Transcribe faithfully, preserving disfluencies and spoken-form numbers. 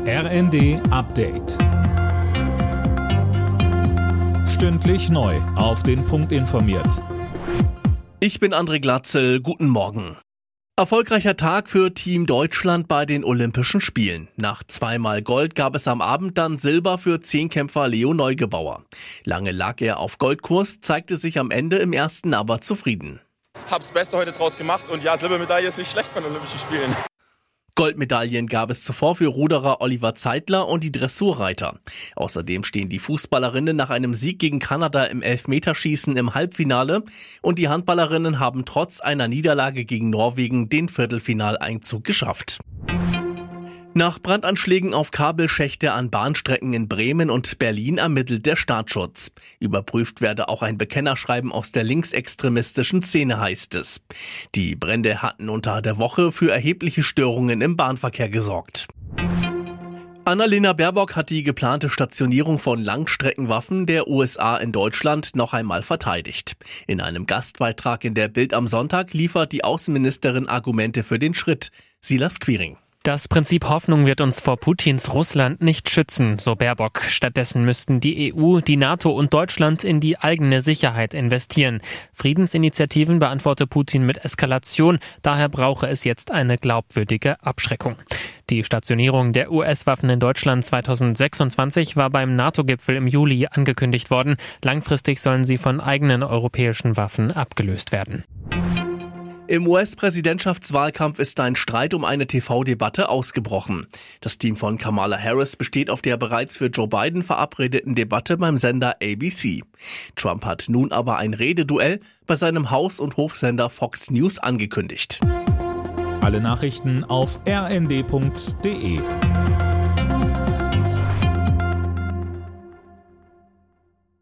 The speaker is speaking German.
R N D Update. Stündlich neu auf den Punkt informiert. Ich bin André Glatzel, guten Morgen. Erfolgreicher Tag für Team Deutschland bei den Olympischen Spielen. Nach zweimal Gold gab es am Abend dann Silber für Zehnkämpfer Leo Neugebauer. Lange lag er auf Goldkurs, zeigte sich am Ende im ersten aber zufrieden. Hab's Beste heute draus gemacht und ja, Silbermedaille ist nicht schlecht bei den Olympischen Spielen. Goldmedaillen gab es zuvor für Ruderer Oliver Zeitler und die Dressurreiter. Außerdem stehen die Fußballerinnen nach einem Sieg gegen Kanada im Elfmeterschießen im Halbfinale und die Handballerinnen haben trotz einer Niederlage gegen Norwegen den Viertelfinaleinzug geschafft. Nach Brandanschlägen auf Kabelschächte an Bahnstrecken in Bremen und Berlin ermittelt der Staatsschutz. Überprüft werde auch ein Bekennerschreiben aus der linksextremistischen Szene, heißt es. Die Brände hatten unter der Woche für erhebliche Störungen im Bahnverkehr gesorgt. Annalena Baerbock hat die geplante Stationierung von Langstreckenwaffen der U S A in Deutschland noch einmal verteidigt. In einem Gastbeitrag in der Bild am Sonntag liefert die Außenministerin Argumente für den Schritt. Silas Quiring. Das Prinzip Hoffnung wird uns vor Putins Russland nicht schützen, so Baerbock. Stattdessen müssten die E U, die NATO und Deutschland in die eigene Sicherheit investieren. Friedensinitiativen beantworte Putin mit Eskalation, daher brauche es jetzt eine glaubwürdige Abschreckung. Die Stationierung der U S-Waffen in Deutschland zweitausendsechsundzwanzig war beim NATO-Gipfel im Juli angekündigt worden. Langfristig sollen sie von eigenen europäischen Waffen abgelöst werden. Im U S-Präsidentschaftswahlkampf ist ein Streit um eine T V-Debatte ausgebrochen. Das Team von Kamala Harris besteht auf der bereits für Joe Biden verabredeten Debatte beim Sender A B C. Trump hat nun aber ein Rededuell bei seinem Haus- und Hofsender Fox News angekündigt. Alle Nachrichten auf r n d punkt d e.